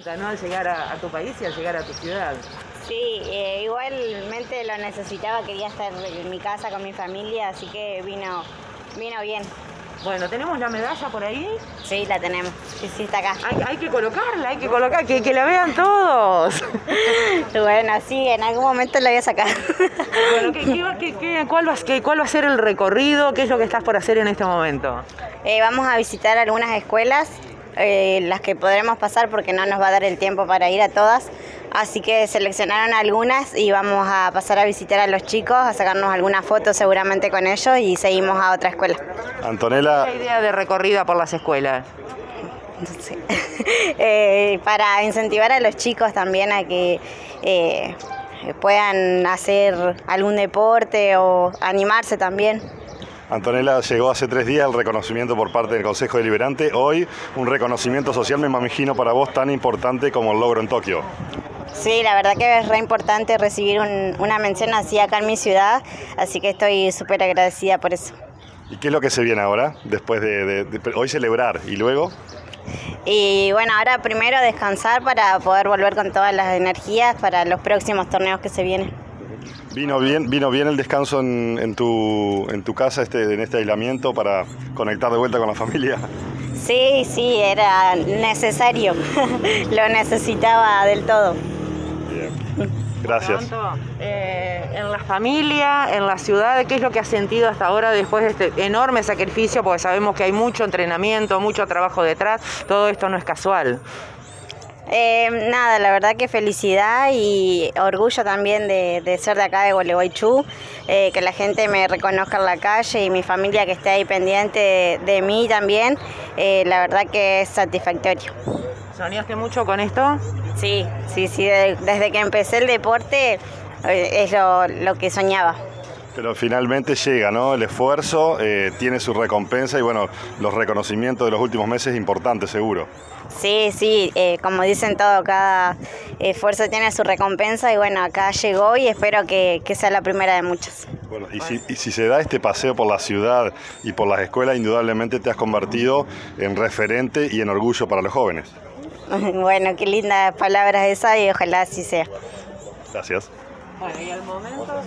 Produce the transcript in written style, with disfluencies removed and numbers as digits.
¿No? Al llegar a tu país y al llegar a tu ciudad. Sí, igualmente lo necesitaba, quería estar en mi casa con mi familia, así que vino bien. Bueno, ¿tenemos la medalla por ahí? Sí, la tenemos. Sí, está acá. Hay que colocarla, que la vean todos. Bueno, sí, en algún momento la voy a sacar. Bueno, ¿cuál va a ser el recorrido? ¿Qué es lo que estás por hacer en este momento? Vamos a visitar algunas escuelas, las que podremos pasar porque no nos va a dar el tiempo para ir a todas. Así que seleccionaron algunas y vamos a pasar a visitar a los chicos, a sacarnos algunas fotos seguramente con ellos y seguimos a otra escuela. Antonella, ¿qué idea de recorrida por las escuelas? Sí. Para incentivar a los chicos también a que puedan hacer algún deporte o animarse también. Antonella, llegó hace 3 días el reconocimiento por parte del Consejo Deliberante. Hoy un reconocimiento social, me imagino, para vos tan importante como el logro en Tokio. Sí, la verdad que es re importante recibir una mención así acá en mi ciudad, así que estoy súper agradecida por eso. ¿Y qué es lo que se viene ahora, después de hoy celebrar y luego? Y bueno, ahora primero descansar para poder volver con todas las energías para los próximos torneos que se vienen. ¿Vino bien el descanso en tu casa en este aislamiento para conectar de vuelta con la familia? Sí, era necesario, lo necesitaba del todo. Bien. Gracias. En la familia, en la ciudad, ¿qué es lo que has sentido hasta ahora después de este enorme sacrificio? Porque sabemos que hay mucho entrenamiento, mucho trabajo detrás, todo esto no es casual. Nada, la verdad que felicidad y orgullo también de ser de acá de Gualeguaychú, que la gente me reconozca en la calle y mi familia que esté ahí pendiente de mí también, la verdad que es satisfactorio. ¿Soñaste mucho con esto? Sí, desde que empecé el deporte es lo que soñaba. Pero finalmente llega, ¿no? El esfuerzo tiene su recompensa y bueno, los reconocimientos de los últimos meses importantes seguro. Sí, como dicen todo, cada esfuerzo tiene su recompensa y bueno, acá llegó y espero que sea la primera de muchas. Bueno, y si se da este paseo por la ciudad y por las escuelas, indudablemente te has convertido en referente y en orgullo para los jóvenes. Bueno, qué lindas palabras esas y ojalá así sea. Gracias. Bueno, y al momento